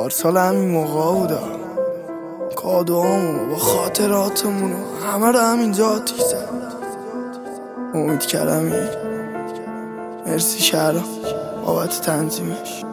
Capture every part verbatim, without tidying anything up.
پارسال همین موقع بودا کادوامونو با خاطراتمونو همه رو همینجا آتیش زد. امید کردمی مرسی شهرام بابت تنظیمش.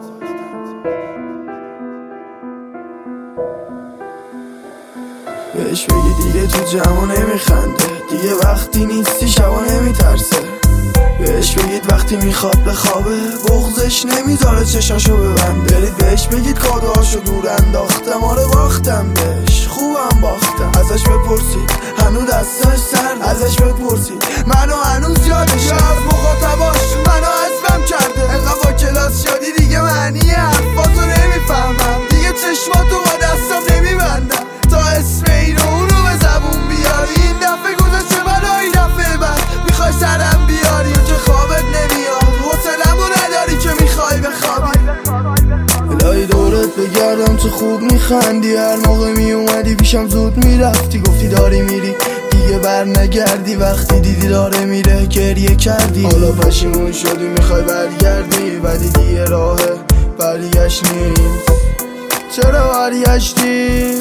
بهش بگی دیگه تو جمع نمیخنده، دیگه وقتی نیستی شبا نمیترسه. بهش بگید وقتی میخواد بخوابه بغضش نمیذاره چشاشو ببنده. برید بهش بگید کادوهاشو دور انداخته، ما رو باختم بهش خوبم باختم. ازش بپرسید هنو دستاش سرد، ازش بپرسید منو هنوز یادش از مخاطباش منو حذفم کرده. انقدر با کلاس شدی دیگه معنی حرفاتو نمیفهمم، دیگه چشماتو با دستم نمیبندم تا اسم اینو اونو به زبون بیاری. این دفعه گذاشته منو این دفعه بعد میخوای سرم بیاری که خوابت نمیاد، حوصله‌مو نداری که میخوای بخوابی. الهی دورت بگردم تو خوب میخندی، هر موقع میومدی پیشم زود میرفتی. گفتی داری میری دیگه بر نگردی، وقتی دیدی داره میره گریه کردی. حالا پشیمون شدی میخوای برگردی، ولی دیگه راه برگشت نیست. چرا برگشتی؟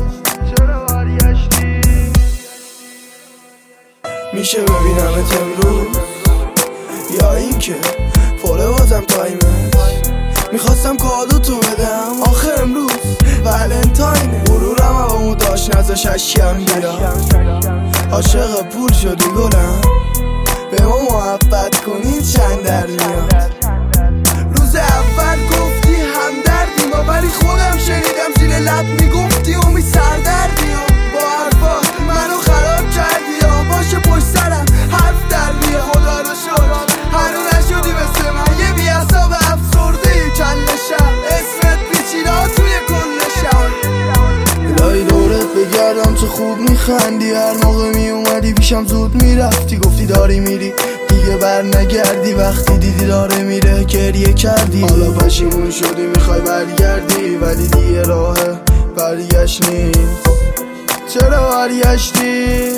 میشه ببینمت امروز یا اینکه پره بازم تایمت؟ میخواستم کادو تو بدم آخر امروز ولنتاینه. غرورم هوامو داشت نزاش اشکم بیاد. عاشق پول شدی گلم به ما محبت کنین چند در میاد. روز اول گفتی همدردی ما، ولی خودم شنیدم زیر لب میگفتی امید سردردی. با حرفات منو خراب کردی، باشه پشت سرم حرف در بیا. خدا رو شکر هنو نشدی مثل من یه بیعصاب افسرده کل شهر، اسمت پیچیده توی کل شهر. الهی دورت بگردم تو خوب میخندی، هر موقع میومدی پیشم زود میرفتی. گفتی داری میری دیگه بر نگردی، وقتی دیدی داره میره گریه کردی. حالا پشیمون شدی میخوای برگردی، ولی دیگه راه برگشت نیست. چرا برگشتی؟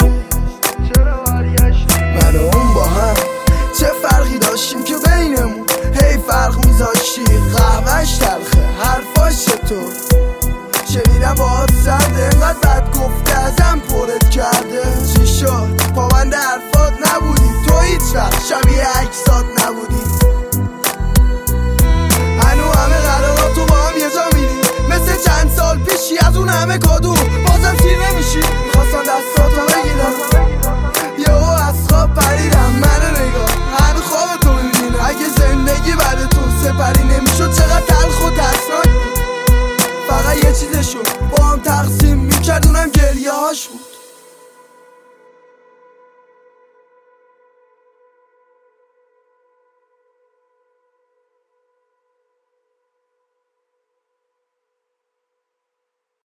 من و اون با هم چه فرقی داشتیم که بینمون هی فرق میذاشتی. قهوه‌اش تلخه حرفاش چطور، شنیدم باهات سرده انقدر بد گفته ازم پرت کرده. چی شد پابند حرفات نبودی تو، هیچ وقت شبیه عکسات نبودی. هنو همه قراراتو با هم یه جا میری، مثل چند سال پیشی از اون همه کادو بازم سیر نمیشی. میخواستم دستاتو بگیرم یهو از خواب پریدم، منو نگاه هنو خوابتو میبینم. اگه زندگی بعد تو سپری نمیشد چقدر تلخ و ترسناک بود. فقط یه چیزشو با هم تقسیم میکرد اونم گریه هاش بود.